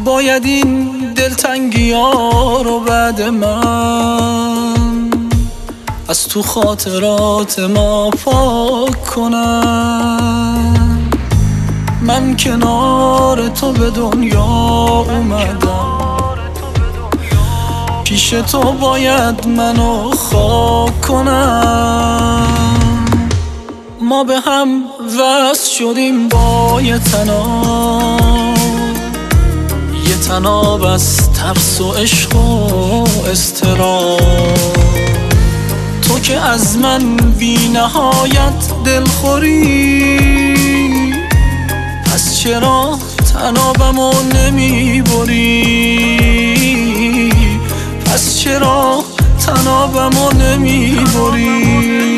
باید این دلتنگی ها رو بعد من از تو خاطرات ما پاک کنم. من کنار تو به دنیا اومدم، پیش تو باید منو خاک کنم. ما به هم وصل شدیم با یه تناب از ترس و عشق و اضطراب. تو که از من بی نهایت دلخوری، پس چرا تنابمو نمیبری؟ پس چرا تنابمو نمیبری؟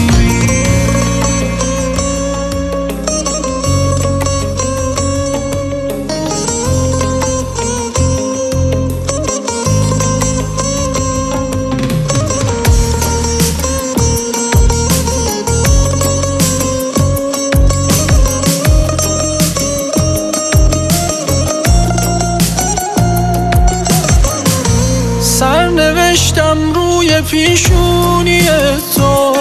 سرنوشتم روی پیشونی تو،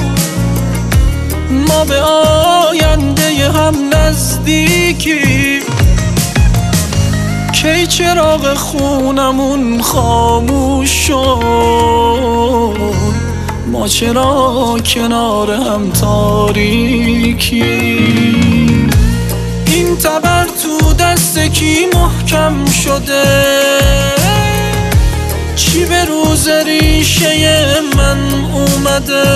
ما به آینده هم نزدیکی. کی چراغ خونمون خاموش شد، ما چرا کنار هم تاریکی؟ این تبر تو دست کی محکم شده؟ چی به روز ریشه من اومده؟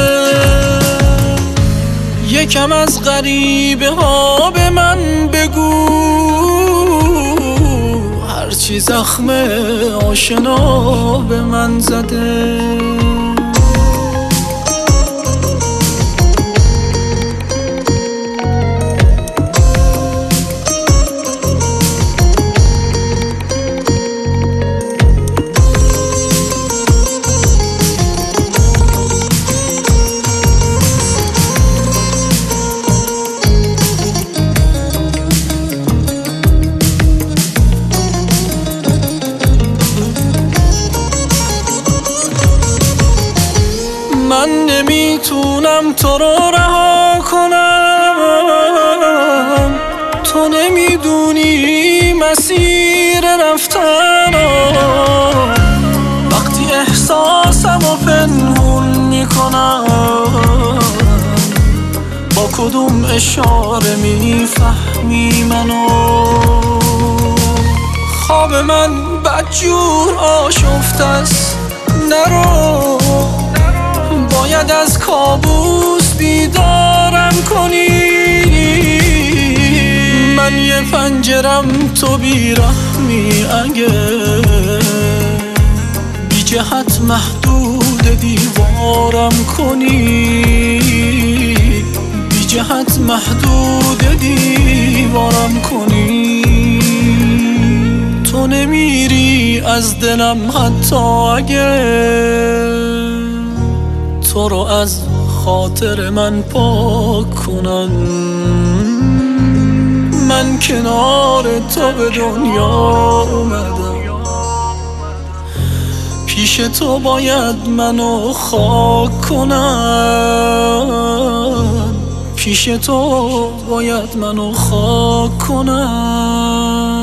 یکم از غریبه ها به من بگو، هرچی زخم آشنا به من زده. من نمیتونم تو رو رها کنم، تو نمیدونی مسیر رفتنم. وقتی احساسمو پنهون میکنم، با کدوم اشاره میفهمی منو؟ خواب من بدجور آشفته است، نرو، باید از کابوس بیدارم کنی. من یه پنجرم تو بیرحمی، اگه بی جهت محدود دیوارم کنی، بی جهت محدود دیوارم کنی. تو نمیری از دلم حتی اگه تو رو از خاطر من پاک کنم. من کنار تو به دنیا اومدم، پیش تو باید منو خاک کنم. پیش تو باید منو خاک کنم.